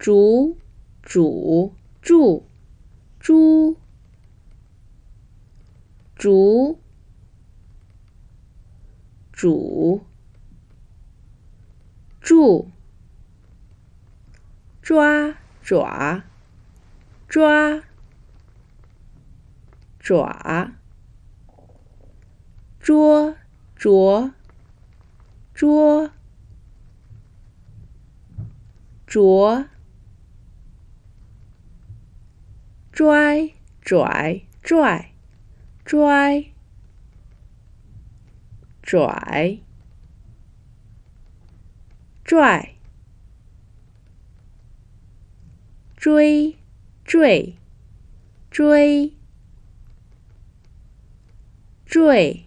竹、主、柱、猪、竹、主、柱、抓、爪、抓、爪、捉、啄、捉、啄、拽、拽、拽、拽、拽、拽、追、坠、追、坠、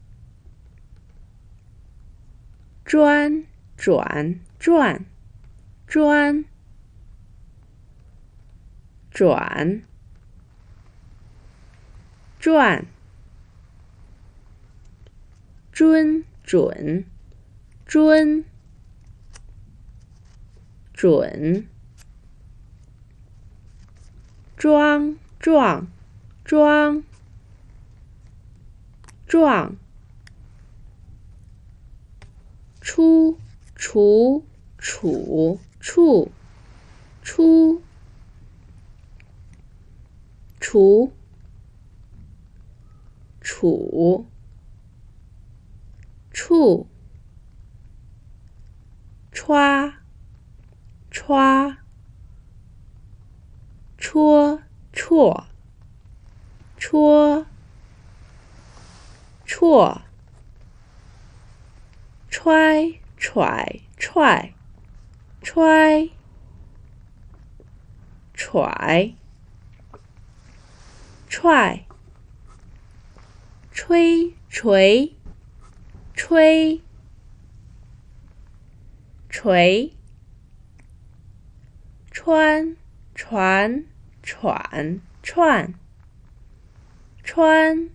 专、转、转、专、转、转、谆、准、谆、准、庄、壮、庄、壮、出、除、处、处、出、除、处、处、歘、歘、戳、绰、戳、绰、揣、揣、踹、揣、揣、踹、吹、锤、吹、锤、穿、传、喘、串、穿、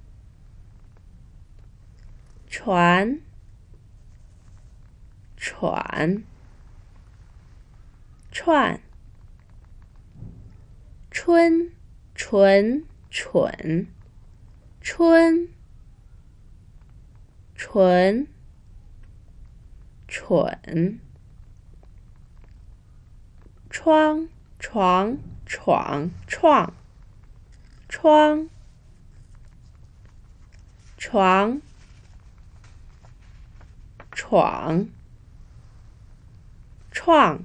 传、喘、串、春、纯、蠢、春、蠢、蠢、窗、床、闯、创、窗、床、闯、创、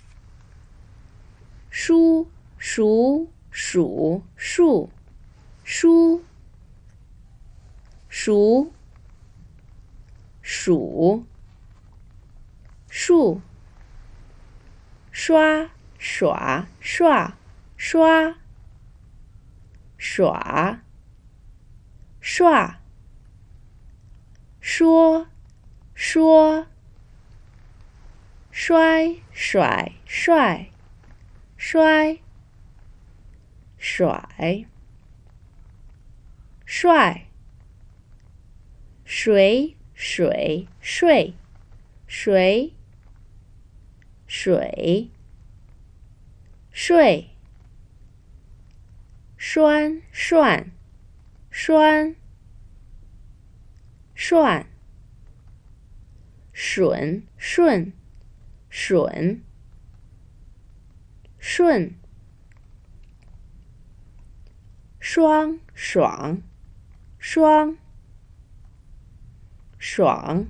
书、熟、数、数、书、熟、数、数、刷、耍、刷、刷、耍、刷、说、说、摔、甩、帅、摔、甩、帅、水、水、睡、水、水、睡、栓、涮、栓、涮、吮、顺、吮、顺、双、爽、双、爽、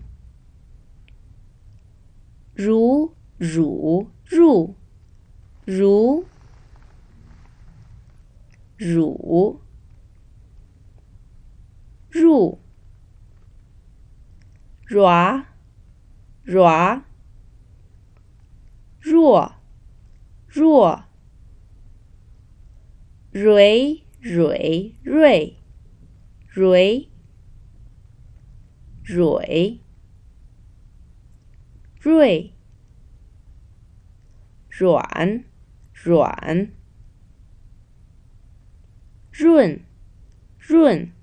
如、汝、入、如、汝、入、软、软、弱、弱、蕊、蕊、瑞、蕊、蕊、瑞、软、软、润、润、